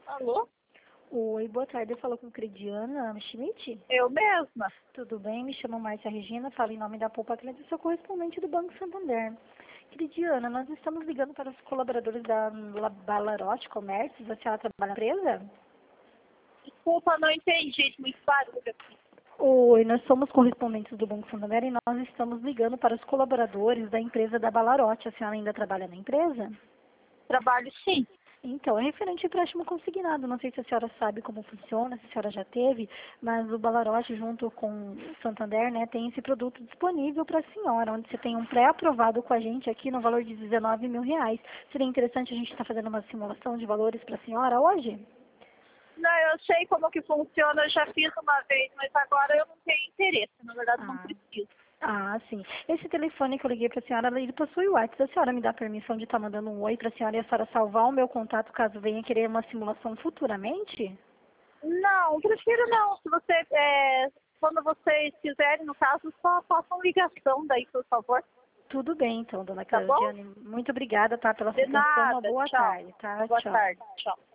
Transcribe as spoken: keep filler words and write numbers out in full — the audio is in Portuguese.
Alô? Oi, boa tarde. Eu falo com Crediana Schmidt. Eu mesma. Tudo bem? Me chamo Márcia Regina, falo em nome da Poupa Cliente e sou correspondente do Banco Santander. Crediana, nós estamos ligando para os colaboradores da La- Balarote Comércio. A senhora trabalha na empresa? Desculpa, não entendi. Muito barulho aqui. Oi, nós somos correspondentes do Banco Santander e nós estamos ligando para os colaboradores da empresa da Balarote. A senhora ainda trabalha na empresa? Trabalho sim. Então, é referente ao empréstimo consignado. Não sei se a senhora sabe como funciona, se a senhora já teve, mas o Balarote, junto com o Santander, né, tem esse produto disponível para a senhora, onde você tem um pré-aprovado com a gente aqui no valor de dezenove mil reais. Seria interessante a gente estar fazendo uma simulação de valores para a senhora hoje? Não, eu sei como que funciona, eu já fiz uma vez, mas agora eu não tenho interesse. Na verdade, não Ah, preciso. ah, sim. Esse telefone que eu liguei para a senhora, ele possui o WhatsApp. A senhora me dá permissão de estar mandando um oi para a senhora e a senhora salvar o meu contato caso venha querer uma simulação futuramente? Não, prefiro não. Se você, é, quando vocês quiserem, no caso, só façam ligação daí, por favor. Tudo bem, então, dona Tá bom? Claudiane. Muito obrigada, tá, pela De sua atenção. Uma nada. boa Tchau. tarde, tá? Boa Tchau. tarde. Tchau.